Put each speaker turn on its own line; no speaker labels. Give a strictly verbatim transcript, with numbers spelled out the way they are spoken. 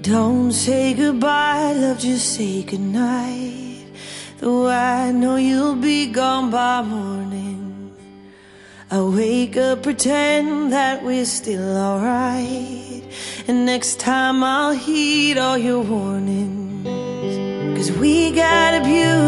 Don't say goodbye, love, just say goodnight. Though I know you'll be gone by morning, I'll wake up, pretend that we're still alright, and next time I'll heed all your warnings. 'Cause we got a beautiful